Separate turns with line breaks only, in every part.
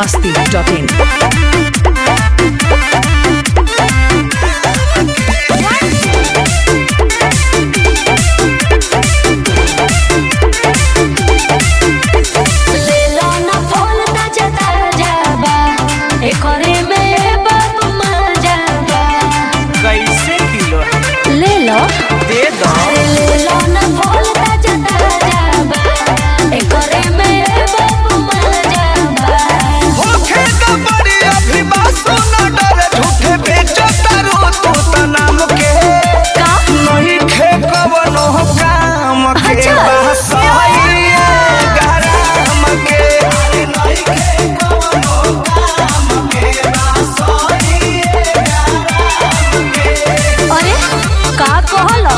biharmasti.in.
कैसे kilo
ले लो
दे दो।
ले लो ना बोल ताजा ताजा एकरे में बाबू मजा बा
होखे का बड़ी अभिबासो न डरे झूठे बेचो तारो तो तनाम के
का
नहीं खे कवनो काम के
अच्छा।
बहसई गरम के नहीं खे कवनो काम के बहसई गरम के।
अरे का कहलो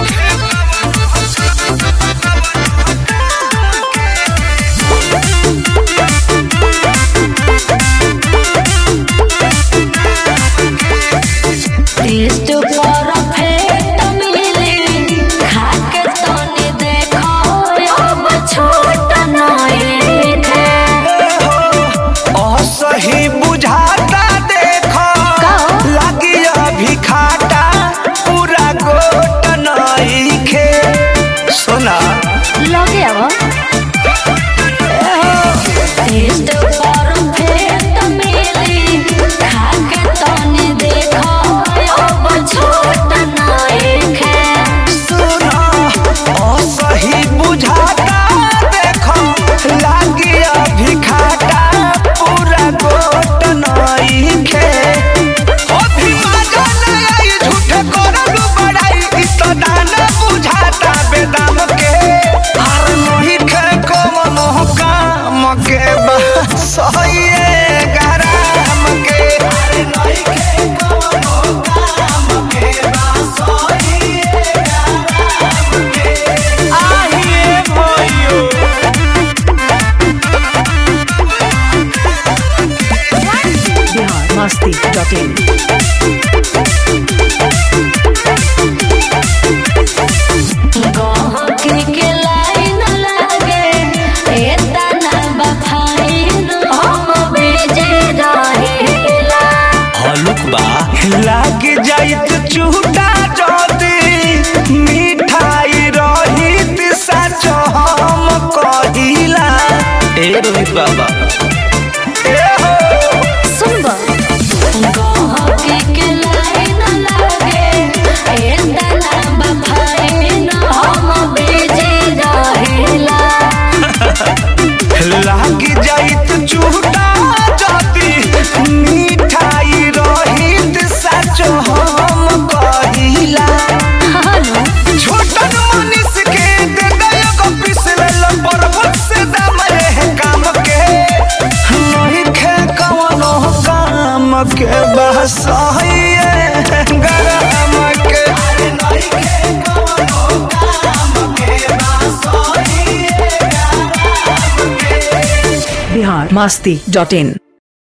टेस्ट परफेक्ट मिली खा के तनी देखो अब छोट नहीं थे
सही बुझाता देखो
का?
लगी अभी खाटा पूरा गोट नहीं खे सुना
लगे अब टेस्ट परफेक्ट मिली खा के तनी देखो अब छोट नहीं खे
सुना सही बुझाता देखो लगी अभी खाटा पूरा गोट नहीं खे अभी मजा नहीं आई झूठे करलू बड़ाई इ तो दाना बुझाता बेदाम के हर नहीं खे कवनो काम के सही गरम के हर नहीं खे कवनो काम के सही गरम के आइए भइयो
biharmasti.in.
गहकी के लाइन लागे एतना बफाइन हम बेजे रहेला
हलुक बा लाग जाइत चूटा जदी मिठाई रहित सच हम कहिला ए रोहित बाबा ए हो
सुनबा गहकी के लाइन लागे एतना बफाइन हम बेजे रहेला
लाग जाइत चूटा जदी मिठाई रहित सच हम कहिला
हानो
छोटन मनीष के दे गयो को पिसवेल पर्वत से दाम रे काम के नहीं खे कवनो काम के बहसई गरम के नहीं खे कवनो काम के बहसई गरम के।
biharmasti.in.